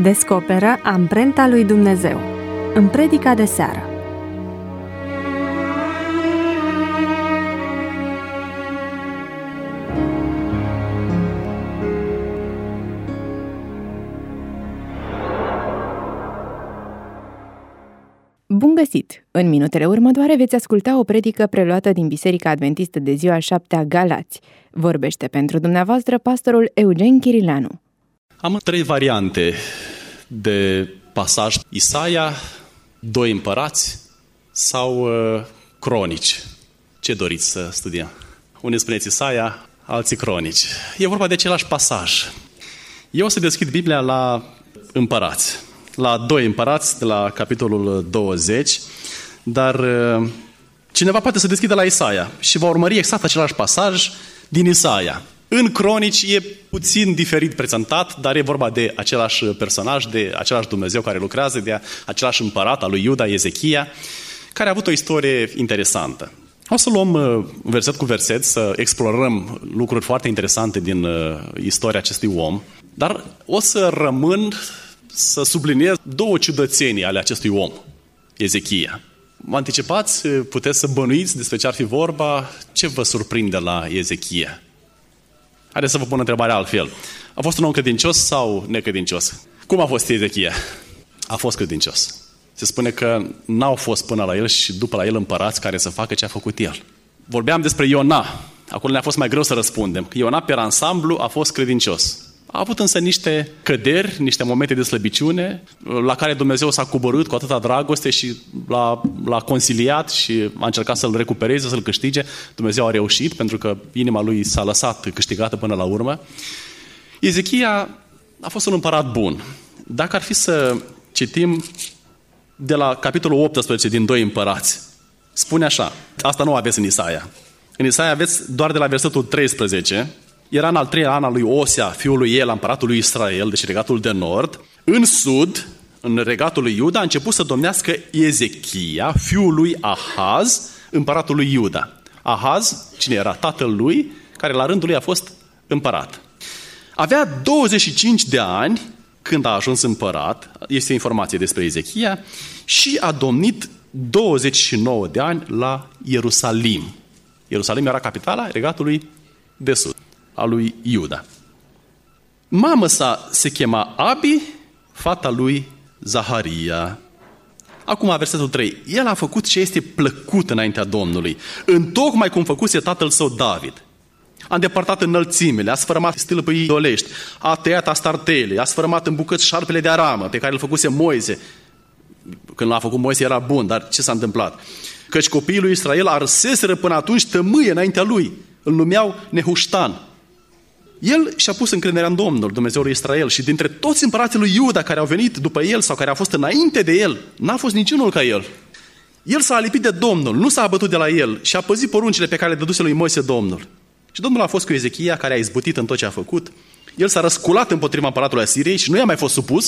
Descoperă amprenta lui Dumnezeu în predica de seară. Bun găsit! În minutele următoare veți asculta o predică preluată din Biserica Adventistă de ziua 7 a Galați. Vorbește pentru dumneavoastră pastorul Eugen Chirileanu. Am 3 variante de pasaj: Isaia, 2 împărați sau cronici. Ce doriți să studiem? Unii spuneți Isaia, alții cronici. E vorba de același pasaj. Eu o să deschid Biblia la împărați. La 2 împărați, de la capitolul 20, dar cineva poate să deschidă la Isaia și va urmări exact același pasaj din Isaia. În cronici e puțin diferit prezentat, dar e vorba de același personaj, de același Dumnezeu care lucrează, de același împărat al lui Iuda, Ezechia, care a avut o istorie interesantă. O să luăm verset cu verset, să explorăm lucruri foarte interesante din istoria acestui om, dar o să rămân să subliniez 2 ciudățenii ale acestui om, Ezechia. Mă anticipați? Puteți să bănuiți despre ce ar fi vorba? Ce vă surprinde la Ezechia? Haideți să vă pun întrebarea altfel. A fost un om credincios sau necredincios? Cum a fost Ezechia? A fost credincios. Se spune că n-au fost până la el și după la el împărați care să facă ce a făcut el. Vorbeam despre Iona. Acolo ne-a fost mai greu să răspundem. Iona, pe ansamblu, a fost credincios. A avut însă niște căderi, niște momente de slăbiciune, la care Dumnezeu s-a coborât cu atâta dragoste și l-a conciliat și a încercat să-l recupereze, să-l câștige. Dumnezeu a reușit, pentru că inima lui s-a lăsat câștigată până la urmă. Ezechia a fost un împărat bun. Dacă ar fi să citim de la capitolul 18 din 2 împărați, spune așa, asta nu aveți în Isaia. În Isaia aveți doar de la versetul 13, era în al 3-lea an al lui Osea, fiul lui Ela, împăratul lui Israel, deci regatul de nord. În sud, în regatul lui Iuda, a început să domnească Ezechia, fiul lui Ahaz, împăratul lui Iuda. Ahaz, cine era? Tatăl lui, care la rândul lui a fost împărat. Avea 25 de ani când a ajuns împărat, este informație despre Ezechia, și a domnit 29 de ani la Ierusalim. Ierusalim era capitala regatului de sud, a lui Iuda. Mama sa se chema Abi, fata lui Zaharia. Acum, versetul 3. El a făcut ce este plăcut înaintea Domnului, întocmai cum făcuse tatăl său David. A îndepărtat înălțimile, a sfărâmat stâlpii idolești, a tăiat astartele, a sfărâmat în bucăți șarpele de aramă pe care îl făcuse Moise. Când l-a făcut Moise era bun, dar ce s-a întâmplat? Căci copiii lui Israel arseseră până atunci tămâie înaintea lui. Îl numeau Nehuștan. El și-a pus încrederea în Domnul, Dumnezeul lui Israel, și dintre toți împărații lui Iuda care au venit după el sau care au fost înainte de el, n-a fost niciunul ca el. El s-a alipit de Domnul, nu s-a abătut de la el și a păzit poruncile pe care le dăduse lui Moise Domnul. Și Domnul a fost cu Ezechia, care a izbutit în tot ce a făcut. El s-a răsculat împotriva împăratului Asiriei și nu i-a mai fost supus.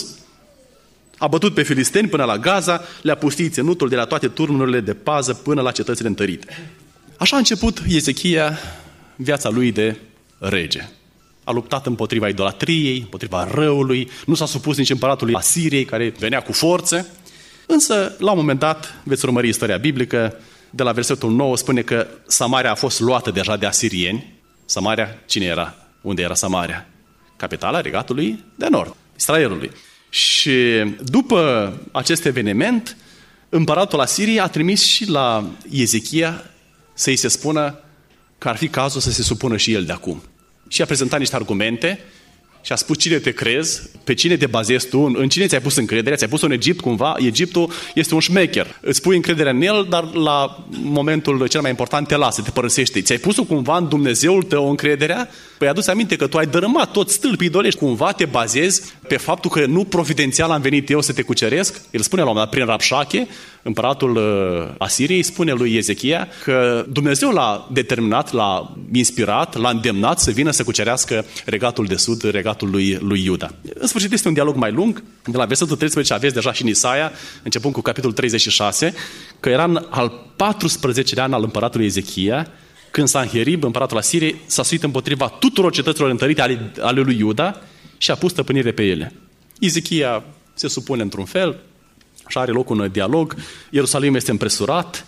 A bătut pe filisteni până la Gaza, le-a pustit ținutul de la toate turnurile de pază până la cetățile întărite. Așa a început Ezechia viața lui de rege. A luptat împotriva idolatriei, împotriva răului, nu s-a supus nici împăratului Asiriei, care venea cu forțe. Însă, la un moment dat, veți urmări istoria biblică, de la versetul 9 spune că Samaria a fost luată deja de asirieni. Samaria, cine era? Unde era Samaria? Capitala regatului de nord, Israelului. Și după acest eveniment, împăratul Asiriei a trimis și la Ezechia să-i se spună că ar fi cazul să se supună și el de acum. Și a prezentat niște argumente și a spus: cine te crezi, pe cine te bazezi tu, în cine ți-ai pus încredere, ți-ai pus în Egipt cumva, Egiptul este un șmecher. Îți pui încrederea în el, dar la momentul cel mai important te lasă, te părăsește. Ți-ai pus-o cumva în Dumnezeul tău încrederea? Păi adu-ți aminte că tu ai dărâmat tot stâlpii idolești. Cumva te bazezi pe faptul că nu providențial am venit eu să te cuceresc? El spune la un moment dat prin Rabșache, împăratul Asiriei, spune lui Ezechia că Dumnezeu l-a determinat, l-a inspirat, l-a îndemnat să vină să cucerească regatul de sud, regatul lui Iuda. În sfârșit este un dialog mai lung. De la versetul 13 aveți deja și în Isaia, începând cu capitolul 36, că era în al 14-lea an al împăratului Ezechia, când Sanherib, împăratul Asiriei, s-a suit împotriva tuturor cetăților întărite ale lui Iuda și a pus stăpânire pe ele. Ezechia se supune într-un fel și are loc un dialog. Ierusalim este împresurat.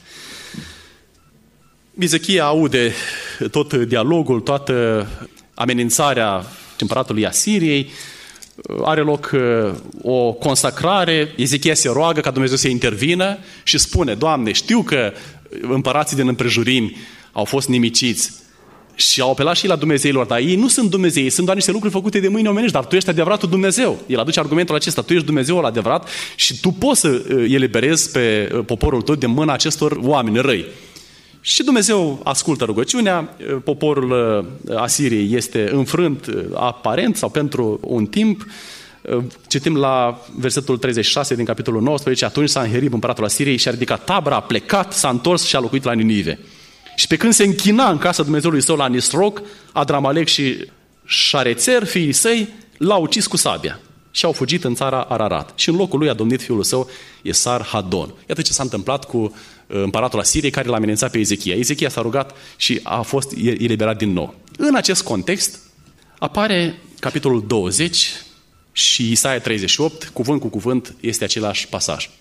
Ezechia aude tot dialogul, toată amenințarea împăratului Asiriei. Are loc o consacrare. Ezechia se roagă ca Dumnezeu să intervină și spune: Doamne, știu că împărații din împrejurimi au fost nimiciți și au apelat și la Dumnezeilor, dar ei nu sunt Dumnezei, ei sunt doar niște lucruri făcute de mâini omenești, dar Tu ești adevăratul Dumnezeu. El aduce argumentul acesta: Tu ești Dumnezeul adevărat și Tu poți să eliberezi pe poporul Tău de mâna acestor oameni răi. Și Dumnezeu ascultă rugăciunea, poporul Asiriei este înfrânt aparent sau pentru un timp. Citim la versetul 36 din capitolul 19: Atunci Sanherib, împăratul Asiriei, și-a ridicat tabăra, a plecat, s-a întors și a locuit la Ninive. Și pe când se închina în casa Dumnezeului său la Nisroc, Adramalec și Șarețer, fiii săi, l-au ucis cu sabia și au fugit în țara Ararat. Și în locul lui a domnit fiul său, Esar-Hadon. Iată ce s-a întâmplat cu împăratul Asiriei, care l-a amenințat pe Ezechia. Ezechia s-a rugat și a fost eliberat din nou. În acest context apare capitolul 20 și Isaia 38, cuvânt cu cuvânt este același pasaj.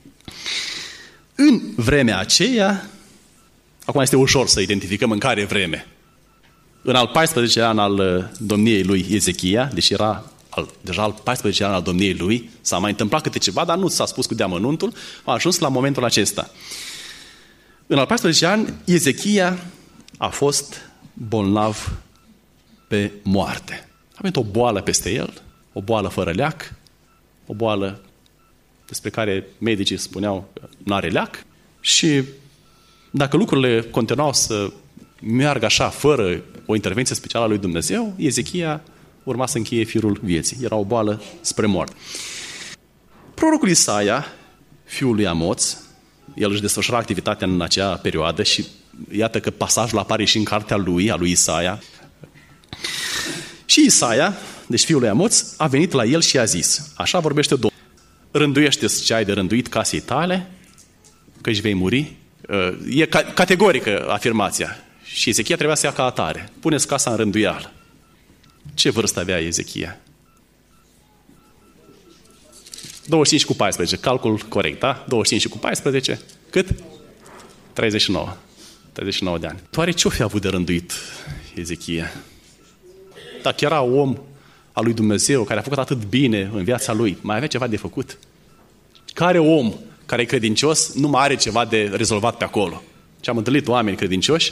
În vremea aceea, acum este ușor să identificăm în care vreme. În al 14-lea an al domniei lui Ezechia, deci era deja al 14-lea an al domniei lui, s-a mai întâmplat câte ceva, dar nu s-a spus cu deamănuntul, a ajuns la momentul acesta. În al 14-lea an, Ezechia a fost bolnav pe moarte. A venit o boală peste el, o boală fără leac, o boală despre care medicii spuneau că n-are leac. Și dacă lucrurile continuau să meargă așa, fără o intervenție specială a lui Dumnezeu, Ezechia urma să încheie firul vieții. Era o boală spre moarte. Prorocul Isaia, fiul lui Amoț, el își desfășura activitatea în acea perioadă și iată că pasajul apare și în cartea lui, a lui Isaia. Și Isaia, deci fiul lui Amoț, a venit la el și a zis: Așa vorbește Domnul, rânduiește-ți ce ai de rânduit casei tale, că își vei muri. E categorică afirmația. Și Ezechia trebuia să ia ca atare. Puneți casa în rânduială. Ce vârstă avea Ezechia? 25 cu 14. Calcul corect, da? 25 cu 14. Cât? 39. 39 de ani. Oare ce-o fi avut de rânduit Ezechia? Dacă era om al lui Dumnezeu, care a făcut atât bine în viața lui, mai avea ceva de făcut? Care om care e credincios nu mai are ceva de rezolvat pe acolo? Și am întâlnit oameni credincioși,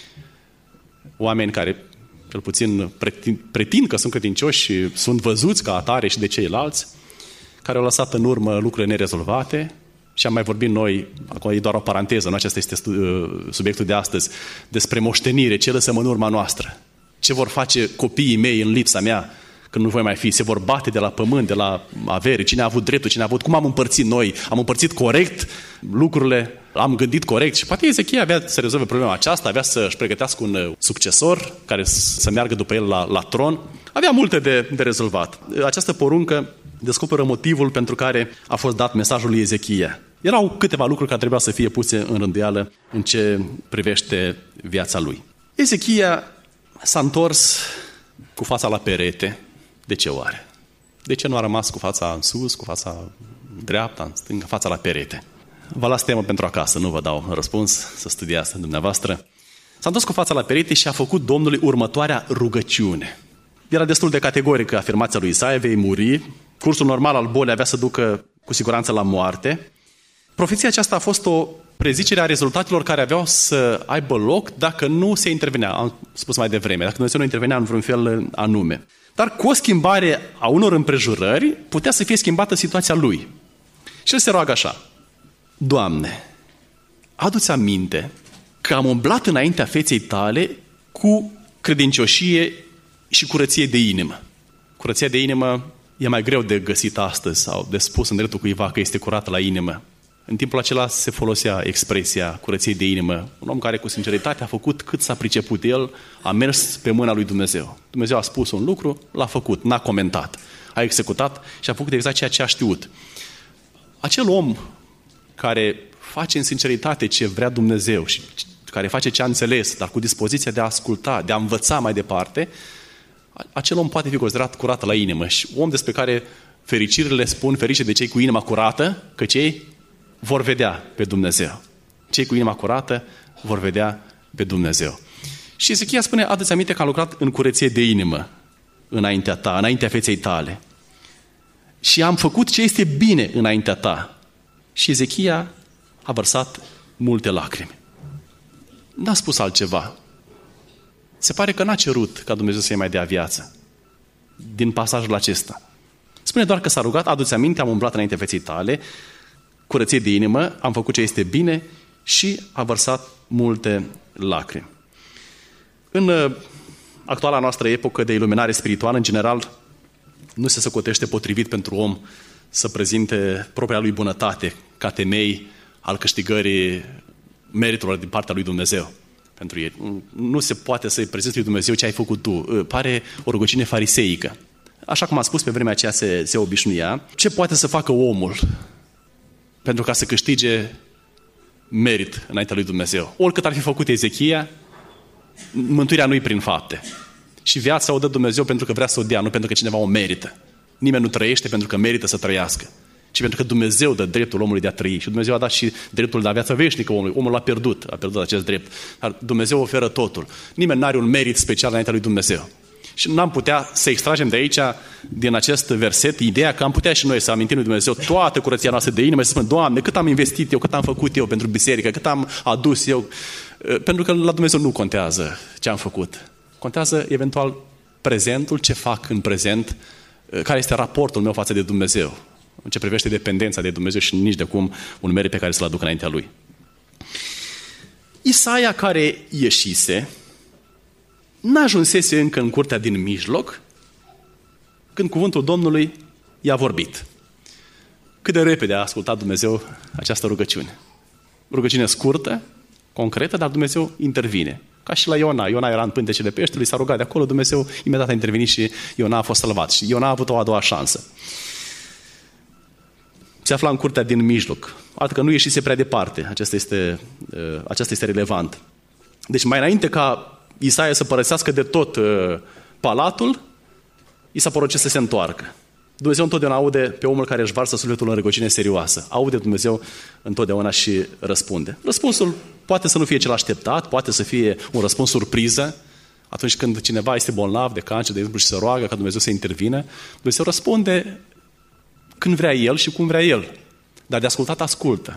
oameni care cel puțin pretind că sunt credincioși și sunt văzuți ca atare și de ceilalți, care au lăsat în urmă lucrurile nerezolvate. Și am mai vorbit noi, acum e doar o paranteză, nu acesta este subiectul de astăzi, despre moștenire, ce lăsăm în urma noastră. Ce vor face copiii mei în lipsa mea când nu voi mai fi? Se vor bate de la pământ, de la avere, cine a avut dreptul, cine a avut, cum am împărțit noi? Am împărțit corect lucrurile, am gândit corect și poate Ezechia avea să rezolve problema aceasta, avea să-și pregătească un succesor care să meargă după el la tron. Avea multe de rezolvat. Această poruncă descoperă motivul pentru care a fost dat mesajul lui Ezechia. Erau câteva lucruri care trebuia să fie puse în rânduială în ce privește viața lui. Ezechia s-a întors cu fața la perete. De ce oare? De ce nu a rămas cu fața în sus, cu fața dreapta, în stânga, fața la perete? Vă las temă pentru acasă, nu vă dau răspuns, să studiați dumneavoastră. S-a întors cu fața la perete și a făcut Domnului următoarea rugăciune. Era destul de categorică afirmația lui Isaia: vei muri. Cursul normal al bolii avea să ducă cu siguranță la moarte. Profeția aceasta a fost o prezicere a rezultatelor care aveau să aibă loc dacă nu se intervenea, am spus mai devreme, dacă Dumnezeu nu intervenea în vreun fel anume. Dar cu o schimbare a unor împrejurări putea să fie schimbată situația lui. Și el se roagă așa: Doamne, adu-ți aminte că am umblat înaintea feței tale cu credincioșie și curăție de inimă. Curăția de inimă e mai greu de găsit astăzi sau de spus în dreptul cuiva că este curată la inimă. În timpul acela se folosea expresia curăției de inimă. Un om care cu sinceritate a făcut cât s-a priceput el, a mers pe mâna lui Dumnezeu. Dumnezeu a spus un lucru, l-a făcut, n-a comentat. A executat și a făcut exact ceea ce a știut. Acel om care face în sinceritate ce vrea Dumnezeu și care face ce a înțeles, dar cu dispoziția de a asculta, de a învăța mai departe, acel om poate fi considerat curat la inimă și om despre care fericirile spun, ferice de cei cu inima curată, că cei vor vedea pe Dumnezeu. Cei cu inima curată vor vedea pe Dumnezeu. Și Ezechia spune, adu-ți aminte că am lucrat în curăție de inimă înaintea ta, înaintea feței tale. Și am făcut ce este bine înaintea ta. Și Ezechia a vărsat multe lacrimi. N-a spus altceva. Se pare că n-a cerut ca Dumnezeu să-i mai dea viață din pasajul acesta. Spune doar că s-a rugat, adu-ți aminte, am umblat înaintea feței tale, curăție de inimă, am făcut ce este bine și a vărsat multe lacrimi. În actuala noastră epocă de iluminare spirituală, în general, nu se socotește potrivit pentru om să prezinte propria lui bunătate ca temei al câștigării meritelor din partea lui Dumnezeu pentru ei. Nu se poate să-i prezinți lui Dumnezeu ce ai făcut tu. Pare o rugăciune fariseică. Așa cum am spus, pe vremea aceea se obișnuia. Ce poate să facă omul pentru ca să câștige merit înaintea lui Dumnezeu? Oricât ar fi făcut Ezechia, mântuirea nu-i prin fapte. Și viața o dă Dumnezeu pentru că vrea să o dea, nu pentru că cineva o merită. Nimeni nu trăiește pentru că merită să trăiască, ci pentru că Dumnezeu dă dreptul omului de a trăi. Și Dumnezeu a dat și dreptul de a viață veșnică omului. Omul a pierdut acest drept. Dar Dumnezeu oferă totul. Nimeni nu are un merit special înaintea lui Dumnezeu. Și n-am putea să extragem de aici, din acest verset, ideea că am putea și noi să amintim lui Dumnezeu toată curăția noastră de inimă și să spunem, Doamne, cât am investit eu, cât am făcut eu pentru biserică, cât am adus eu. Pentru că la Dumnezeu nu contează ce am făcut. Contează eventual prezentul, ce fac în prezent, care este raportul meu față de Dumnezeu, în ce privește dependența de Dumnezeu și nici de cum un merit pe care să-l aduc înaintea Lui. Isaia, care ieșise, n-ajunsese încă în curtea din mijloc, când cuvântul Domnului i-a vorbit. Cât de repede a ascultat Dumnezeu această rugăciune. Rugăciune scurtă, concretă, dar Dumnezeu intervine. Ca și la Iona. Iona era în pântecele peștelui, s-a rugat de acolo, Dumnezeu imediat a intervenit și Iona a fost salvat. Și Iona a avut o a doua șansă. Se afla în curtea din mijloc. Adică nu ieșise prea departe. Aceasta este relevant. Deci mai înainte ca Isaia să părăsească de tot palatul, i s-a poruncit să se întoarcă. Dumnezeu întotdeauna aude pe omul care își varsă sufletul în rugăciune serioasă. Aude Dumnezeu întotdeauna și răspunde. Răspunsul poate să nu fie cel așteptat, poate să fie un răspuns surpriză. Atunci când cineva este bolnav de cancer, de exemplu, și se roagă ca Dumnezeu să intervină, Dumnezeu răspunde când vrea El și cum vrea El. Dar de ascultat ascultă.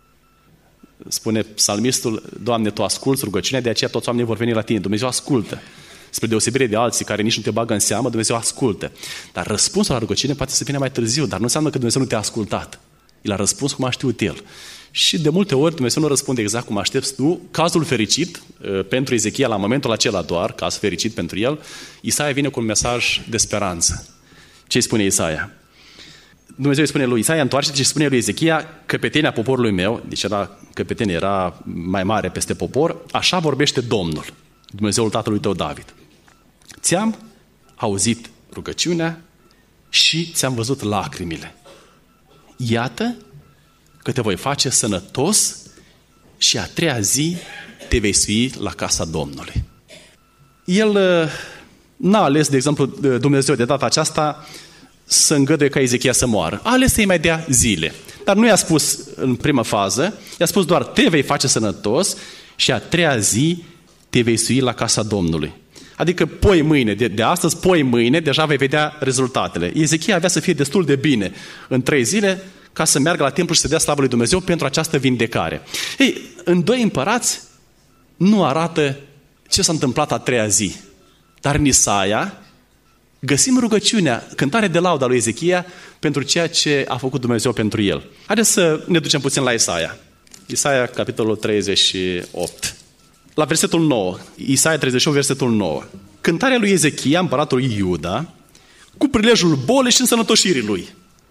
Spune psalmistul, Doamne, Tu asculți rugăciunea, de aceea toți oamenii vor veni la Tine. Dumnezeu ascultă. Spre deosebire de alții care nici nu te bagă în seamă, Dumnezeu ascultă. Dar răspunsul la rugăciune poate să vină mai târziu, dar nu înseamnă că Dumnezeu nu te-a ascultat. El a răspuns cum a știut El. Și de multe ori Dumnezeu nu răspunde exact cum aștepți tu. Cazul fericit pentru Ezechia la momentul acela doar, caz fericit pentru el, Isaia vine cu un mesaj de speranță. Ce îi spune Isaia? Dumnezeu îi spune lui Isaia, întoarce-te și spune lui Ezechia, căpetenia poporului meu, deci căpetenia era mai mare peste popor, așa vorbește Domnul, Dumnezeul tatălui tău David. Ți-am auzit rugăciunea și ți-am văzut lacrimile. Iată că te voi face sănătos și a treia zi te vei sui la casa Domnului. El n-a ales, de exemplu, Dumnezeu de data aceasta să îngăduie ca Ezechia să moară. A ales să-i mai dea zile. Dar nu i-a spus în primă fază, i-a spus doar te vei face sănătos și a treia zi te vei sui la casa Domnului. Adică poi mâine, de astăzi, poi mâine, deja vei vedea rezultatele. Ezechia avea să fie destul de bine în 3 zile ca să meargă la templu și să dea slavă lui Dumnezeu pentru această vindecare. Ei, în 2 Împărați nu arată ce s-a întâmplat a treia zi. Dar în Isaia găsim rugăciunea, cântare de laudă a lui Ezechia pentru ceea ce a făcut Dumnezeu pentru el. Haideți să ne ducem puțin la Isaia. Isaia, capitolul 38. La versetul 9. Isaia 38, versetul 9. Cântarea lui Ezechia, împăratul Iuda, cu prilejul bolii și însănătoșirii lui.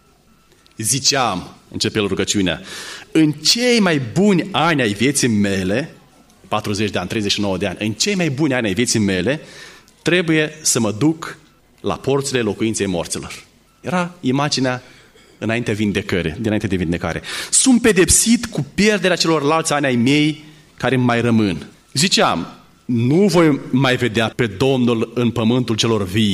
Ziceam, începe el rugăciunea, în cei mai buni ani ai vieții mele, 40 de ani, 39 de ani, în cei mai buni ani ai vieții mele, trebuie să mă duc la porțile locuinței morților. Era imaginea dinainte de vindecare. Sunt pedepsit cu pierderea celorlalți ani ai mei care mai rămân. Ziceam, nu voi mai vedea pe Domnul în pământul celor vii.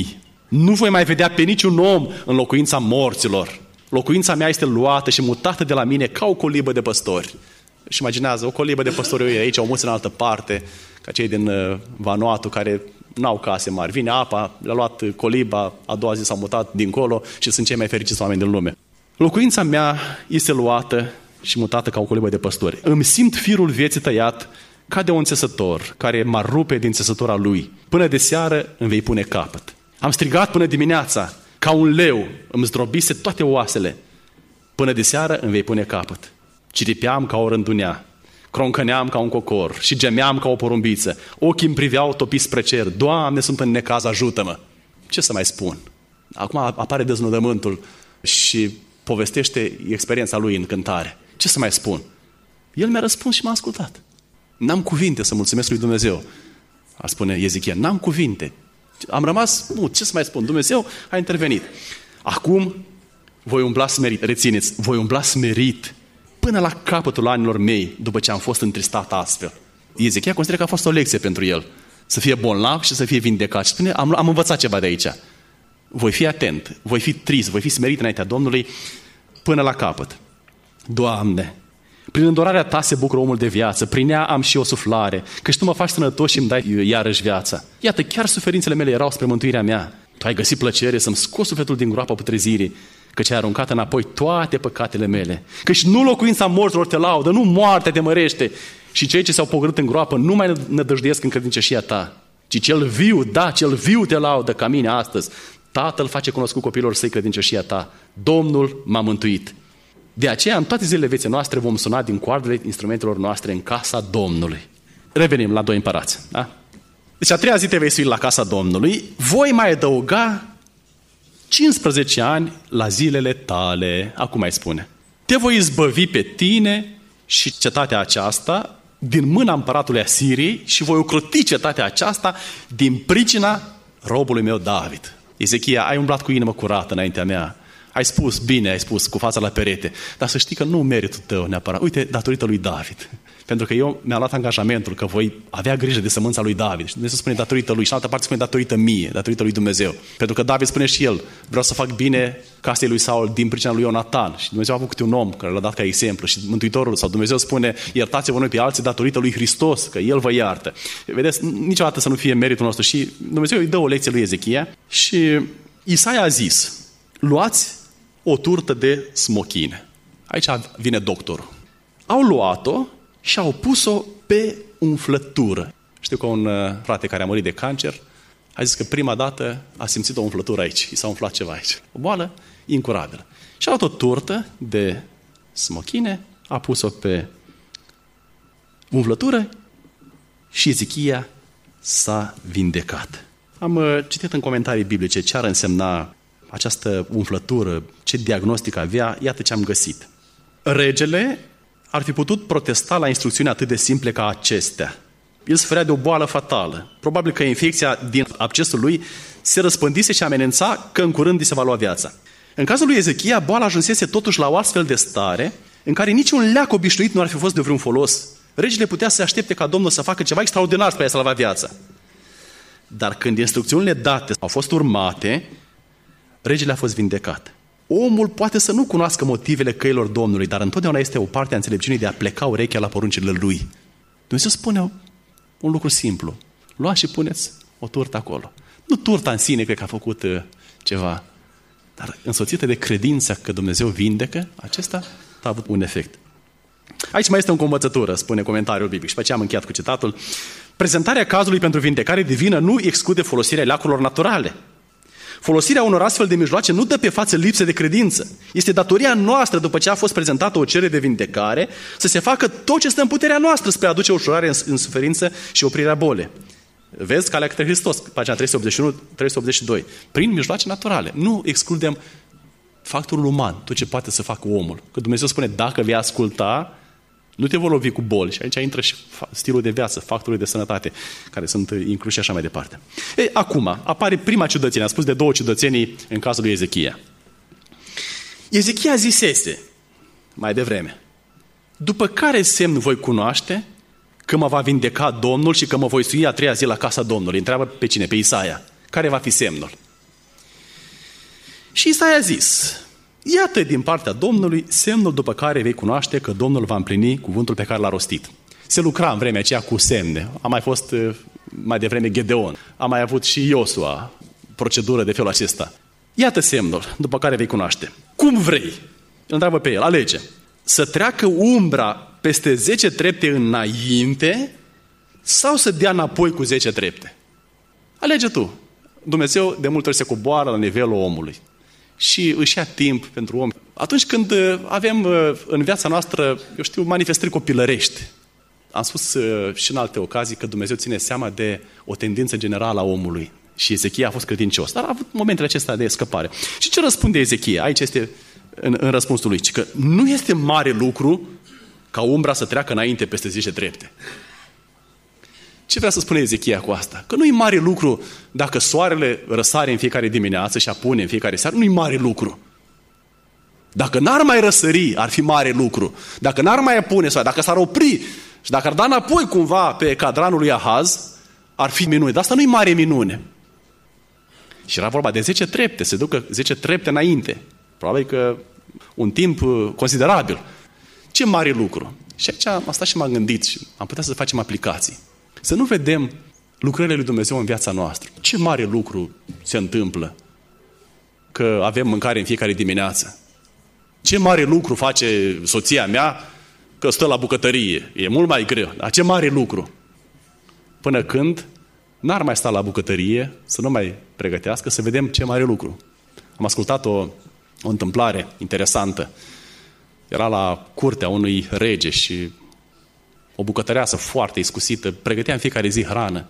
Nu voi mai vedea pe niciun om în locuința morților. Locuința mea este luată și mutată de la mine ca o colibă de păstori. Și imaginează, o colibă de păstori aici, o mulți în altă parte, ca cei din Vanuatu care n-au case mari. Vine apa, le-a luat coliba, a doua zi s-a mutat dincolo și sunt cei mai fericiți oameni din lume. Locuința mea este luată și mutată ca o colibă de păstori. Îmi simt firul vieții tăiat ca de un țesător care m-ar rupe din țesătura lui. Până de seară îmi vei pune capăt. Am strigat până dimineața, ca un leu, îmi zdrobise toate oasele. Până de seară îmi vei pune capăt. Ciripeam ca o rândunea, croncăneam ca un cocor și gemeam ca o porumbiță. Ochii îmi priveau topiți spre cer. Doamne, sunt în necaz, ajută-mă! Ce să mai spun? Acum apare deznodământul și povestește experiența lui în cântare. Ce să mai spun? El mi-a răspuns și m-a ascultat. N-am cuvinte să mulțumesc lui Dumnezeu. Ar spune Ezechia, n-am cuvinte. Am rămas mut, ce să mai spun? Dumnezeu a intervenit. Acum voi umbla smerit, rețineți, voi umbla smerit până la capătul anilor mei, după ce am fost întristat astfel. Ezechia consideră că a fost o lecție pentru el. Să fie bolnav și să fie vindecat. Și spune, am învățat ceva de aici. Voi fi atent, voi fi trist, voi fi smerit înaintea Domnului până la capăt. Doamne, prin îndurarea Ta se bucură omul de viață, prin ea am și o suflare, căci Tu mă faci sănătos și îmi dai iarăși viața. Iată, chiar suferințele mele erau spre mântuirea mea. Tu ai găsit plăcere să-mi scoți sufletul din groapa putrezirii, căci ai aruncat înapoi toate păcatele mele. Căci nu locuința morților te laudă, nu moartea te mărește, și cei ce s-au pogorât în groapă nu mai nădăjduiesc în credincioșia Ta, ci cel viu, da, cel viu te laudă ca mine astăzi. Tatăl face cunoscut copiilor săi credincioșia Ta. Domnul m-a mântuit. De aceea, în toate zilele vieții noastre vom suna din coardele instrumentelor noastre în casa Domnului. Revenim la 2 Împărați. Da? Deci a treia zi te vei sui la casa Domnului, voi mai adăuga 15 ani la zilele tale. Acum mai spune. Te voi izbăvi pe tine și cetatea aceasta din mâna împăratului Asiriei și voi ocroti cetatea aceasta din pricina robului meu David. Ezechia, ai umblat cu inimă curată înaintea mea. Ai spus bine, ai spus cu fața la perete, dar să știi că nu meritul tău neapărat. Uite, datorită lui David. Pentru că eu mi-am luat angajamentul că voi avea grijă de sămânța lui David. Și Dumnezeu spune datorită lui și în altă parte spune datorită mie, datorită lui Dumnezeu. Pentru că David spune și el, vreau să fac bine casei lui Saul din pricina lui Ionatan. Și Dumnezeu a avut un om care l-a dat ca exemplu. Și Mântuitorul sau Dumnezeu spune, iertați-vă noi pe alții datorită lui Hristos, că El vă iartă. Vedeți, niciodată să nu fie meritul nostru. Și Dumnezeu îi dă o lecție lui Ezechia și Isaia a zis, luați o turtă de smochine. Aici vine doctorul. Au luat-o și au pus-o pe umflătură. Știu că un frate care a murit de cancer a zis că prima dată a simțit o umflătură aici. I s-a umflat ceva aici. O boală incurabilă. Și a luat o turtă de smochine, a pus-o pe umflătură și Ezechia s-a vindecat. Am citit în comentarii biblice ce ar însemna această umflătură, ce diagnostic avea, iată ce am găsit. Regele ar fi putut protesta la instrucțiuni atât de simple ca acestea. El suferea de o boală fatală. Probabil că infecția din abscesul lui se răspândise și amenința că în curând îi se va lua viața. În cazul lui Ezechia, boala ajunsese totuși la o astfel de stare în care niciun leac obișnuit nu ar fi fost de vreun folos. Regele putea să aștepte ca Domnul să facă ceva extraordinar spre a salva viața. Dar când instrucțiunile date au fost urmate, regele a fost vindecat. Omul poate să nu cunoască motivele căilor Domnului, dar întotdeauna este o parte a înțelepciunii de a pleca urechea la poruncile lui. Dumnezeu spune un lucru simplu. Luați și puneți o turtă acolo. Nu turta în sine cred că a făcut ceva, dar însoțită de credința că Dumnezeu vindecă, acesta a avut un efect. Aici mai este o învățătură, spune comentariul biblic. Și pe aceea am încheiat cu citatul. Prezentarea cazului pentru vindecare divină nu exclude folosirea leacurilor naturale. Folosirea unor astfel de mijloace nu dă pe față lipsă de credință. Este datoria noastră, după ce a fost prezentată o cerere de vindecare, să se facă tot ce stă în puterea noastră spre a aduce ușurare în suferință și oprirea bolii. Vezi calea către Hristos, pagina 381-382. Prin mijloace naturale. Nu excludem factorul uman, tot ce poate să facă omul. Că Dumnezeu spune, dacă vei asculta, nu te vor lovi cu boli. Și aici intră și stilul de viață, factorii de sănătate, care sunt incluși și așa mai departe. Acum, apare prima ciudățenie. Am spus de 2 ciudățenii în cazul lui Ezechia. Ezechia zisese, mai devreme, după care semn voi cunoaște că mă va vindeca Domnul și că mă voi sui a 3-a zi la casa Domnului? Întreabă pe cine? Pe Isaia. Care va fi semnul? Și Isaia a zis: iată din partea Domnului semnul după care vei cunoaște că Domnul va împlini cuvântul pe care l-a rostit. Se lucra în vremea aceea cu semne. A mai fost mai devreme Gedeon. A mai avut și Iosua procedură de felul acesta. Iată semnul după care vei cunoaște. Cum vrei? Îl întreabă pe el, alege. Să treacă umbra peste 10 trepte înainte sau să dea înapoi cu 10 trepte? Alege tu. Dumnezeu de multe ori se coboară la nivelul omului și își ia timp pentru om. Atunci când avem în viața noastră, manifestări copilărești, am spus și în alte ocazii că Dumnezeu ține seama de o tendință generală a omului. Și Ezechia a fost credincios, dar a avut momentele acestea de scăpare. Și ce răspunde Ezechia? Aici este în răspunsul lui, că nu este mare lucru ca umbra să treacă înainte peste 10 trepte. Ce vrea să spune Ezechia cu asta? Că nu e mare lucru dacă soarele răsare în fiecare dimineață și apune în fiecare seară, nu e mare lucru. Dacă n-ar mai răsări, ar fi mare lucru. Dacă n-ar mai apune soare, dacă s-ar opri și dacă ar da înapoi cumva pe cadranul lui Ahaz, ar fi minune. Dar asta nu e mare minune. Și era vorba de 10 trepte, se ducă 10 trepte înainte. Probabil că un timp considerabil. Ce mare lucru! Și aici am stat și m-am gândit și am putea să facem aplicații. Să nu vedem lucrările lui Dumnezeu în viața noastră. Ce mare lucru se întâmplă că avem mâncare în fiecare dimineață. Ce mare lucru face soția mea că stă la bucătărie. E mult mai greu. Dar ce mare lucru! Până când n-ar mai sta la bucătărie, să nu mai pregătească, să vedem ce mare lucru. Am ascultat o întâmplare interesantă. Era la curtea unui rege și o bucătăreasă foarte iscusită pregătea în fiecare zi hrană.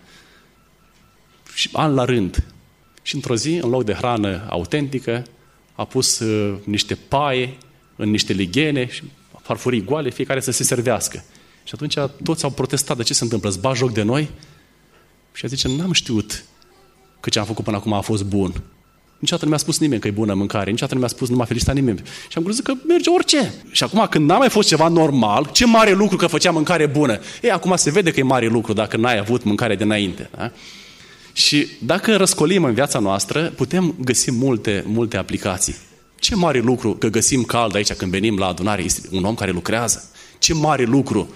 Și an la rând. Și într-o zi, în loc de hrană autentică, a pus niște paie în niște lighene și farfurii goale, fiecare să se servească. Și atunci toți au protestat. De ce se întâmplă? Îți bagi joc de noi? Și a zice, n-am știut că ce am făcut până acum a fost bun. Niciodată nu mi-a spus nimeni că e bună mâncare, niciodată nu mi-a spus, nu m-a felicitat nimeni. Și am crezut că merge orice. Și acum când n-a mai fost ceva normal, ce mare lucru că făcea mâncare bună. Acum se vede că e mare lucru dacă n-ai avut mâncare dinainte. Da? Și dacă răscolim în viața noastră, putem găsi multe aplicații. Ce mare lucru că găsim cald aici când venim la adunare, este un om care lucrează. Ce mare lucru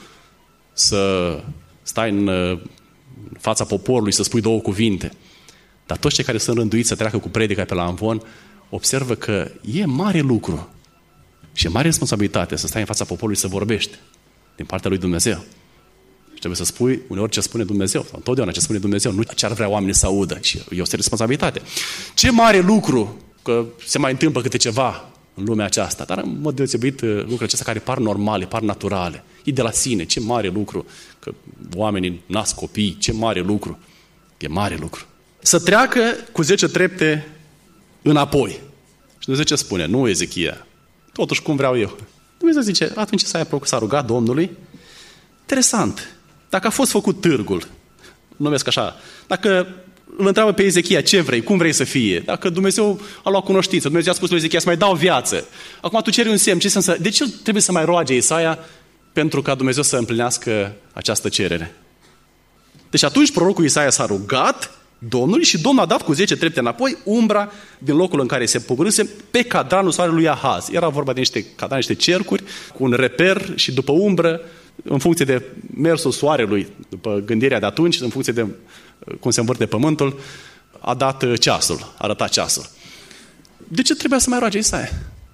să stai în fața poporului să spui 2 cuvinte. Dar toți cei care sunt rânduiți să treacă cu predica pe la amvon observă că e mare lucru și e mare responsabilitate să stai în fața poporului să vorbești din partea lui Dumnezeu. Și trebuie să spui uneori ce spune Dumnezeu, sau întotdeauna ce spune Dumnezeu, nu ce ar vrea oamenii să audă. Și e o responsabilitate. Ce mare lucru că se mai întâmplă câte ceva în lumea aceasta, dar în mod deosebit lucrurile acestea care par normale, par naturale. E de la sine, ce mare lucru că oamenii nasc copii, ce mare lucru. E mare lucru. Să treacă cu 10 trepte înapoi. Și Dumnezeu ce spune? Nu Ezechia. Totuși cum vreau eu. Dumnezeu zice, atunci s-a rugat Domnului. Interesant. Dacă a fost făcut târgul, numesc așa, dacă îl întreabă pe Ezechia ce vrei, cum vrei să fie, dacă Dumnezeu a luat cunoștință, Dumnezeu a spus lui Ezechia să mai dau viață. Acum tu ceri un semn. De ce trebuie să mai roage Isaia pentru ca Dumnezeu să împlinească această cerere? Deci atunci prorocul Isaia s-a rugat Domnului și Domnul a dat cu 10 trepte înapoi umbra din locul în care se pogorâse pe cadranul soarelui lui Ahaz. Era vorba de niște cercuri cu un reper și după umbră, în funcție de mersul soarelui, după gândirea de atunci, în funcție de cum se învârte pământul, a dat ceasul, a arătat ceasul. De ce trebuia să mai roage Isaia?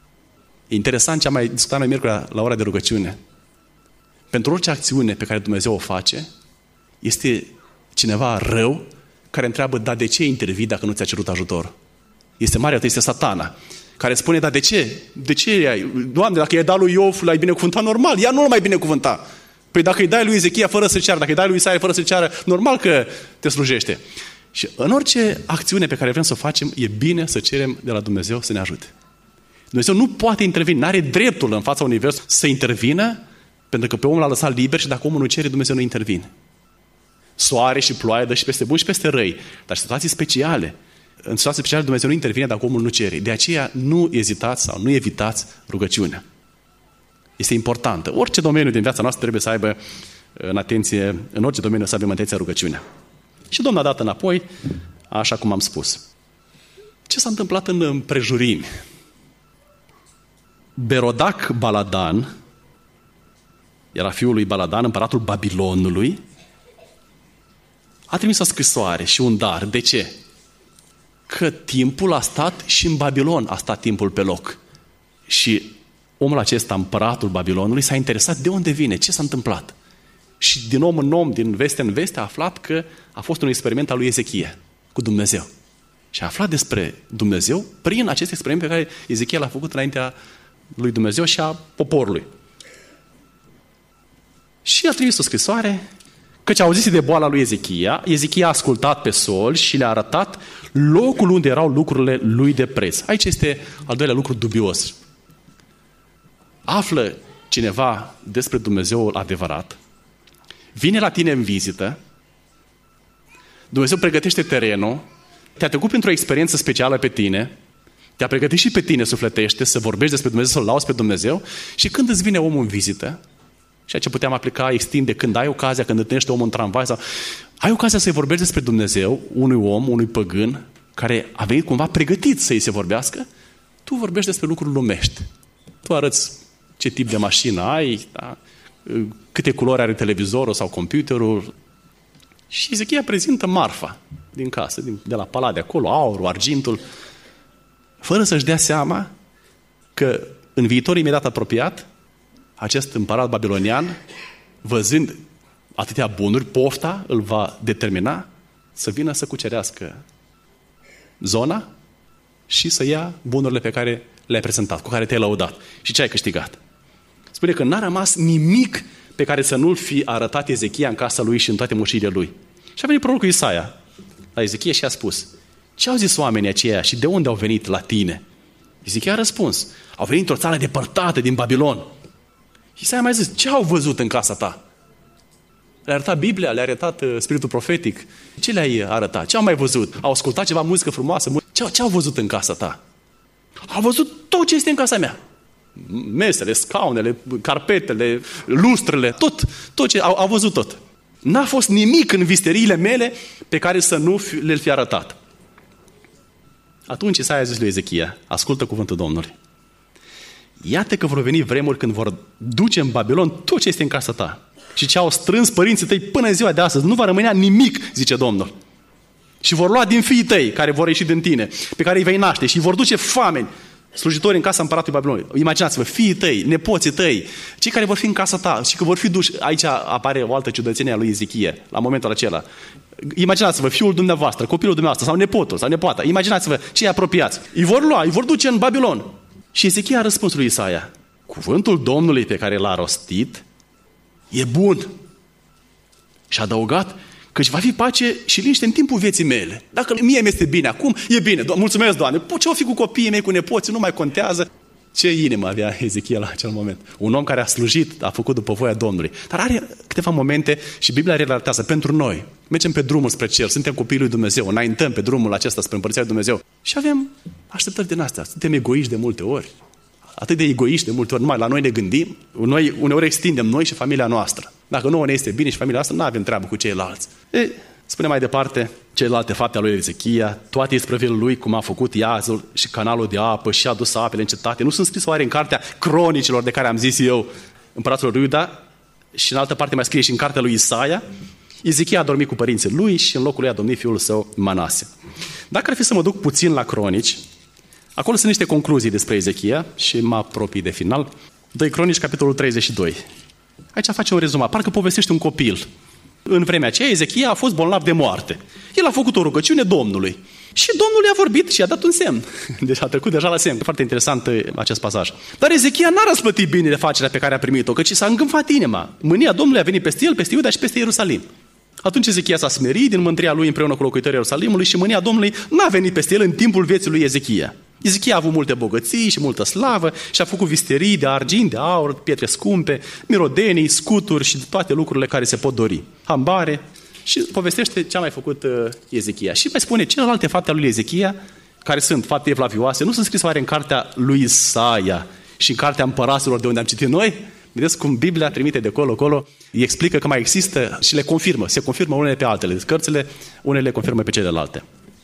E interesant ce am mai discutat noi miercuri la ora de rugăciune. Pentru orice acțiune pe care Dumnezeu o face, este cineva rău care întreabă, dar de ce intervii dacă nu ți-a cerut ajutor? Este Maria, este Satana, care spune, dar de ce? De ce? Doamne, dacă i-ai dat lui Iov, l-ai binecuvântat normal, ea nu l mai binecuvânta. Păi dacă îi dai lui Ezechia fără să ceară, dacă îi dai lui Isaia fără să ceară, normal că te slujește. Și în orice acțiune pe care vrem să o facem, e bine să cerem de la Dumnezeu să ne ajute. Dumnezeu nu poate interveni, n-are dreptul în fața universului să intervină, pentru că pe omul l-a lăsat liber și dacă omul nu cere, Dumnezeu nu intervine. Soare și ploaie dă și peste buni și peste răi, dar situații speciale. În situații speciale Dumnezeu nu intervine dacă omul nu cere. De aceea nu ezitați sau nu evitați rugăciunea. Este importantă. Orice domeniu din viața noastră trebuie să aibă în atenție, în orice domeniu să avem în atenție rugăciunea. Și Domnul a dat înapoi, așa cum am spus. Ce s-a întâmplat în împrejurimi? Berodac Baladan, era fiul lui Baladan, împăratul Babilonului, a trimis o scrisoare și un dar. De ce? Că timpul a stat și în Babilon a stat timpul pe loc. Și omul acesta, împăratul Babilonului, s-a interesat de unde vine, ce s-a întâmplat. Și din om în om, din veste în veste, a aflat că a fost un experiment al lui Ezechia cu Dumnezeu. Și a aflat despre Dumnezeu prin acest experiment pe care Ezechia l-a făcut înaintea lui Dumnezeu și a poporului. Și a trimis o scrisoare, căci a auzit de boala lui Ezechia. Ezechia a ascultat pe sol și le-a arătat locul unde erau lucrurile lui de preț. Aici este al doilea lucru dubios. Află cineva despre Dumnezeul adevărat, vine la tine în vizită, Dumnezeu pregătește terenul, te-a trecut printr-o experiență specială pe tine, te-a pregătit și pe tine sufletește să vorbești despre Dumnezeu, să-L lauzi pe Dumnezeu și când îți vine omul în vizită, ceea ce puteam aplica, extinde, când ai ocazia, când întâlnești omul în tramvai sau ai ocazia să-i vorbești despre Dumnezeu, unui om, unui păgân, care a venit cumva pregătit să-i se vorbească, tu vorbești despre lucruri lumești. Tu arăți ce tip de mașină ai, da? Câte culori are televizorul sau computerul. Și Ezechia prezintă marfa din casă, de la palat de acolo, aurul, argintul, fără să-și dea seama că în viitor imediat apropiat, acest împărat babilonian, văzând atâtea bunuri, pofta îl va determina să vină să cucerească zona și să ia bunurile pe care le-ai prezentat, cu care te-ai lăudat. Și ce ai câștigat? Spune că n-a rămas nimic pe care să nu-l fi arătat Ezechia în casa lui și în toate moșirile lui. Și a venit prorocul Isaia la Ezechia și a spus: ce au zis oamenii aceia și de unde au venit la tine? Ezechia a răspuns: au venit într-o țară depărtată din Babilon. Isaia mai zis: ce au văzut în casa ta? Le-a arătat Biblia, le-a arătat spiritul profetic. Ce le-ai arătat? Ce au mai văzut? Au ascultat ceva muzică frumoasă? Ce au văzut în casa ta? Au văzut tot ce este în casa mea. Mesele, scaunele, carpetele, lustrele, tot ce au văzut tot. N-a fost nimic în visteriile mele pe care să nu le fi arătat. Atunci Isaia a zis lui Ezechia: ascultă cuvântul Domnului. Iată că vor veni vremuri când vor duce în Babilon tot ce este în casa ta. Și ce au strâns părinții tăi până în ziua de astăzi, nu va rămânea nimic, zice Domnul. Și vor lua din fiii tăi, care vor ieși din tine, pe care îi vei naște, și vor duce fameni, slujitori în casa împăratului Babilonului. Imaginați-vă, fiii tăi, nepoții tăi, cei care vor fi în casa ta și că vor fi duși. Aici apare o altă ciudățenie a lui Ezechia, la momentul acela. Imaginați-vă, fiul dumneavoastră, copilul dumneavoastră, sau nepotul, sau nepoata. Imaginați-vă cei apropiați. Îi vor lua, îi vor duce în Babilon. Și Ezechia a răspuns lui Isaia: cuvântul Domnului pe care l-a rostit e bun. Și a adăugat: căci va fi pace și liniște în timpul vieții mele. Dacă mie mi-este bine acum, e bine. Mulțumesc, Doamne. Ce o fi cu copiii mei, cu nepoții, nu mai contează. Ce inimă avea Ezechia la acel moment. Un om care a slujit, a făcut după voia Domnului. Dar are câteva momente și Biblia relatează pentru noi. Mergem pe drumul spre cer, suntem copiii lui Dumnezeu, înaintăm pe drumul acesta spre Împărăția lui Dumnezeu. Și avem așteptări din astea. Suntem egoiști de multe ori. Atât de egoiști de multe ori, numai la noi ne gândim, noi uneori extindem noi și familia noastră. Dacă nouă ne este bine și familia noastră, nu avem treabă cu ceilalți. Spune mai departe celelalte fapte ale lui Ezechia, toate isprăvile lui, cum a făcut iazul și canalul de apă și a dus apele în cetate. Nu sunt scrise oare în cartea cronicilor de care am zis eu, împăratul Iuda, și în altă parte mai scrie și în cartea lui Isaia? Ezechia a dormit cu părinții lui și în locul lui a domnit fiul său Manase. Dacă ar fi să mă duc puțin la cronici, acolo sunt niște concluzii despre Ezechia și mă apropii de final. 2 Cronici, capitolul 32. Aici face un rezumat, parcă povestește un copil. În vremea aceea, Ezechia a fost bolnav de moarte. El a făcut o rugăciune Domnului. Și Domnul i-a vorbit și i-a dat un semn. Deci a trecut deja la semn. Foarte interesant acest pasaj. Dar Ezechia n-a răsplătit bine de facerea pe care a primit-o, căci s-a îngânfat inima. Mânia Domnului a venit peste el, peste Iuda și peste Ierusalim. Atunci Ezechia s-a smerit din mândria lui împreună cu locuitorii Ierusalimului și mânia Domnului n-a venit peste el în timpul vieții lui Ezechia. Ezechia a avut multe bogății și multă slavă și a făcut visterii de argint, de aur, pietre scumpe, mirodenii, scuturi și toate lucrurile care se pot dori. Hambare. Și povestește ce a mai făcut Ezechia. Și mai spune celelalte fapte ale lui Ezechia, care sunt fapte evlavioase, nu sunt scrise oare în cartea lui Isaia și în cartea împăraților de unde am citit noi? Vedeți cum Biblia trimite de acolo, îi explică că mai există și le confirmă. Se confirmă unele pe altele. Cărțile, unele le confirmă pe celelalte.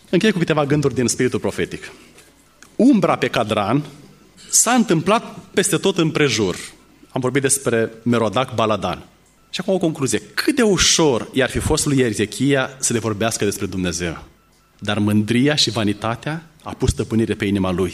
Închei cu câteva gânduri din spiritul profetic. Umbra pe cadran s-a întâmplat peste tot împrejur. Am vorbit despre Merodac Baladan. Și acum o concluzie. Cât de ușor i-ar fi fost lui Ezechia să le vorbească despre Dumnezeu. Dar mândria și vanitatea a pus stăpânire pe inima lui.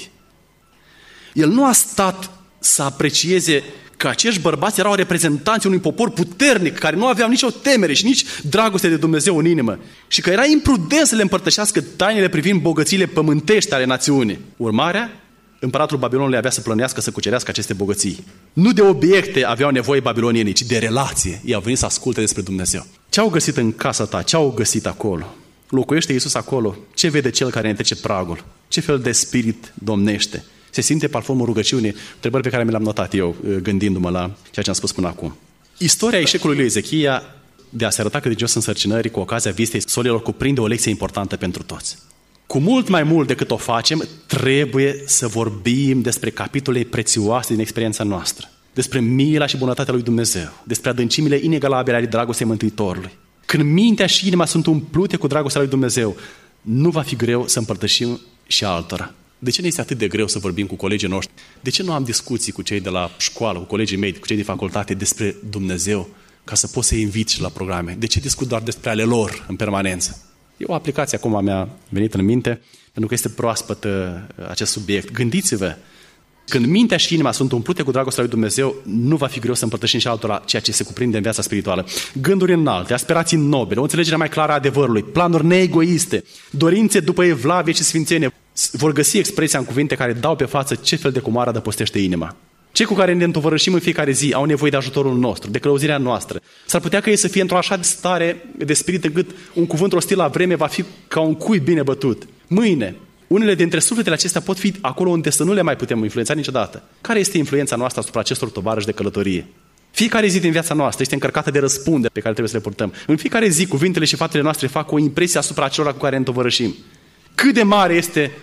El nu a stat să aprecieze că acești bărbați erau reprezentanți unui popor puternic, care nu aveau nicio temere și nici dragoste de Dumnezeu în inimă. Și că era imprudent să le împărtășească tainele privind bogățiile pământești ale națiunii. Urmarea, împăratul Babilonului avea să plănească să cucerească aceste bogății. Nu de obiecte aveau nevoie babilonienii, ci de relație. Ei au venit să asculte despre Dumnezeu. Ce au găsit în casa ta? Ce au găsit acolo? Locuiește Iisus acolo? Ce vede cel care ne trece pragul? Ce fel de spirit domnește? Se simte parfumul rugăciunii? Întrebări pe care mi le-am notat eu, gândindu-mă la ceea ce am spus până acum. Istoria eșecului lui Ezechia de a se arăta credincios în sărcinării cu ocazia vizitei solilor cuprinde o lecție importantă pentru toți. Cu mult mai mult decât o facem, trebuie să vorbim despre capitole prețioase din experiența noastră, despre mila și bunătatea lui Dumnezeu, despre adâncimile inegalabile ale dragostei Mântuitorului. Când mintea și inima sunt umplute cu dragostea lui Dumnezeu, nu va fi greu să împărtășim și altora. De ce ne este atât de greu să vorbim cu colegii noștri? De ce nu am discuții cu cei de la școală, cu colegii mei, cu cei de facultate despre Dumnezeu, ca să pot să-i invit și la programe? De ce discut doar despre ale lor în permanență? E o aplicație acum mi-a venit în minte, pentru că este proaspăt acest subiect. Gândiți-vă, când mintea și inima sunt umplute cu dragostea lui Dumnezeu, nu va fi greu să împărtășim și altora ceea ce se cuprinde în viața spirituală. Gânduri înalte, aspirații nobile, o înțelegere mai clară a adevărului, planuri neegoiste, dorințe după evlavie și sfințenie, vor găsi expresia în cuvinte care dau pe față ce fel de comoară adăpostește inima. Cei cu care ne întovărășim în fiecare zi au nevoie de ajutorul nostru, de călăuzirea noastră. S-ar putea ca ei să fie într-o așa stare de spirit încât un cuvânt rostit la vreme va fi ca un cui bine bătut. Mâine, unele dintre sufletele acestea pot fi acolo unde să nu le mai putem influența niciodată. Care este influența noastră asupra acestor tovarăși de călătorie? Fiecare zi din viața noastră este încărcată de răspunderi pe care trebuie să le purtăm. În fiecare zi, cuvintele și faptele noastre fac o impresie asupra acelora cu care ne întovărășim. Cât de mare este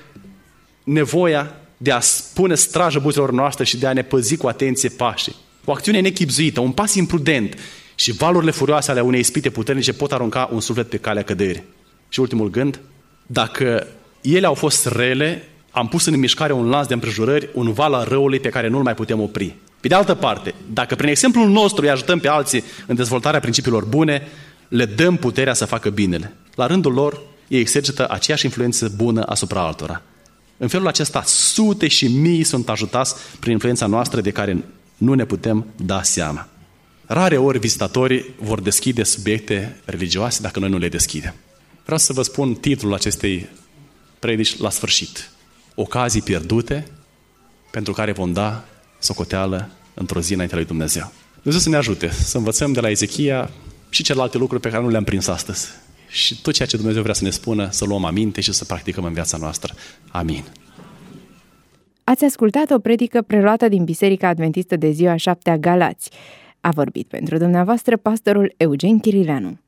nevoia de a pune strajă buzilor noastre și de a ne păzi cu atenție pașii. O acțiune nechibzuită, un pas imprudent și valurile furioase ale unei ispite puternice pot arunca un suflet pe calea căderii. Și ultimul gând, dacă ele au fost rele, am pus în mișcare un lanț de împrejurări, un val al răului pe care nu-l mai putem opri. Pe de altă parte, dacă prin exemplul nostru îi ajutăm pe alții în dezvoltarea principiilor bune, le dăm puterea să facă binele. La rândul lor, ei exercită aceeași influență bună asupra altora. În felul acesta, sute și mii sunt ajutați prin influența noastră de care nu ne putem da seama. Rare ori vizitatorii vor deschide subiecte religioase dacă noi nu le deschidem. Vreau să vă spun titlul acestei predici la sfârșit. Ocazii pierdute pentru care vom da socoteală într-o zi înaintea lui Dumnezeu. Dumnezeu să ne ajute să învățăm de la Ezechia și celelalte lucruri pe care nu le-am prins astăzi. Și tot ceea ce Dumnezeu vrea să ne spună, să luăm aminte și să practicăm în viața noastră. Amin. Ați ascultat o predică preluată din Biserica Adventistă de Ziua 7 a Galați. A vorbit pentru dumneavoastră pastorul Eugen Chirileanu.